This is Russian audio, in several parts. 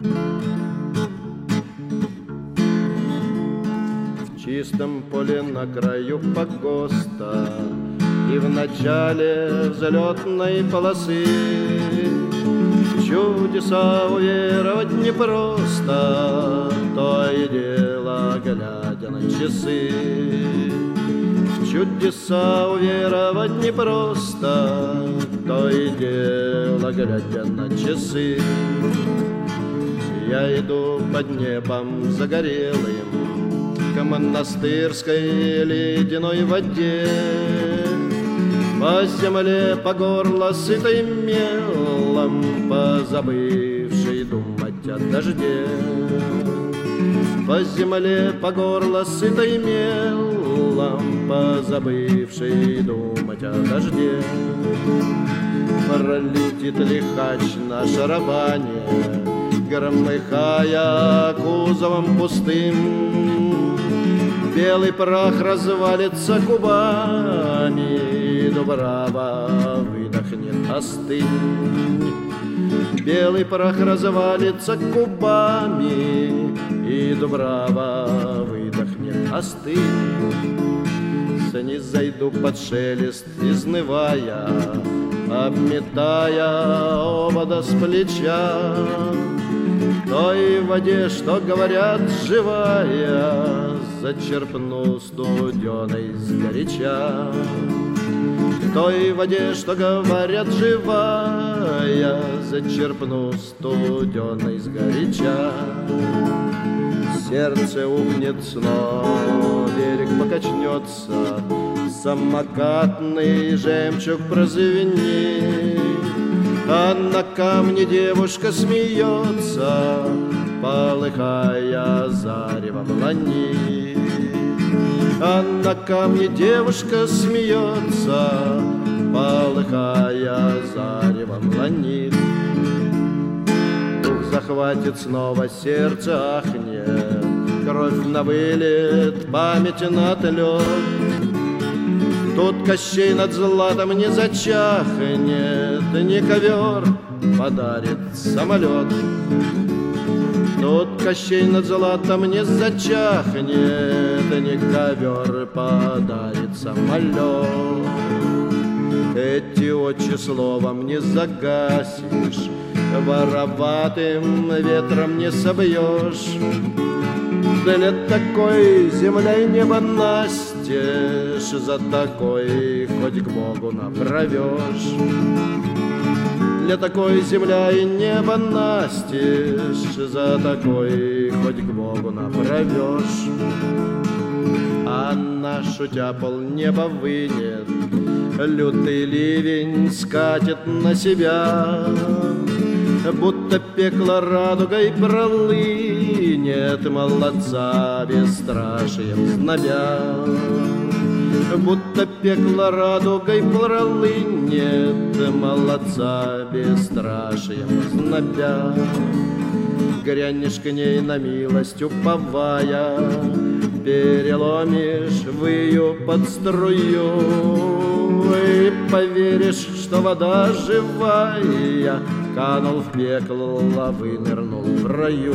В чистом поле на краю погоста и в начале взлетной полосы чудеса уверовать непросто, то и дело, глядя на часы. В чудеса уверовать непросто, то и дело, глядя на часы. Я иду под небом загорелым к монастырской ледяной воде, по земле по горло сытой мелом, позабывший думать о дожде. По земле по горло сытой мелом, позабывший думать о дожде. Пролетит лихач на шарабане, громыхая кузовом пустым. Белый прах развалится кубами, Дубрава выдохнет остынь. Белый прах развалится кубами, и Дубрава выдохнет остынь. Снизойду под шелест, изнывая, обметая обода с плеча. Той воде, что говорят, живая, зачерпну студеной сгоряча. Той воде, что говорят, живая, зачерпну студеной сгоряча. Сердце ухнет снова, берег покачнется, самокатный жемчуг прозвенит, а на камне девушка смеется, полыхая заревом ланит. А на камне девушка смеется, полыхая заревом ланит. Дух захватит снова, сердце ахнет, кровь на вылет, память на отлет. Тут Кощей над златом не зачахнет, ни ковер подарит самолет. Тут Кощей над златом не зачахнет, ни ковер подарит самолет. Эти очи словом не загасишь, вороватым ветром не собьешь. Для такой земля и небо настежь, за такой хоть к Богу направешь. Для такой земля и небо настежь, за такой хоть к Богу направешь. А нашу тяпол небо вынет, лютый ливень скатит на себя, будто пекло радугой пролынет, молодца бесстрашием знобя. Будто пекло радугой пролынет, молодца бесстрашием знобя. Грянешь к ней на милость уповая, переломишь выю под струю, и поверишь, что вода живая, канул в пекло, вынырнул в раю.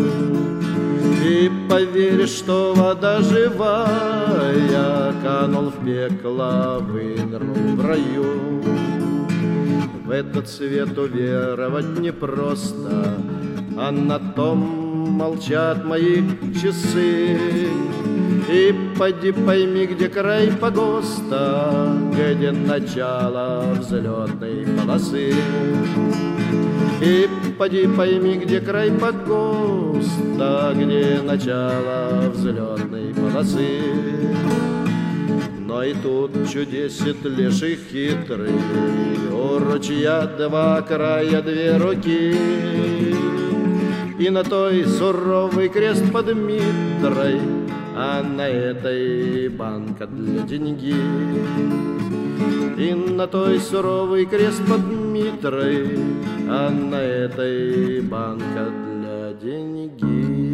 И поверишь, что вода живая, канул в пекло, вынырнул в раю. В этот свет уверовать непросто, а на том молчат мои часы. И поди пойми, где край погоста, где начало взлетной полосы. И поди пойми, где край погоста, где начало взлетной полосы. Но и тут чудесит леший хитрый, у ручья два края, две руки. И на той суровый крест под Митрой, а на этой банка для деньги. И на той суровый крест под Митрой, а на этой банка для деньги.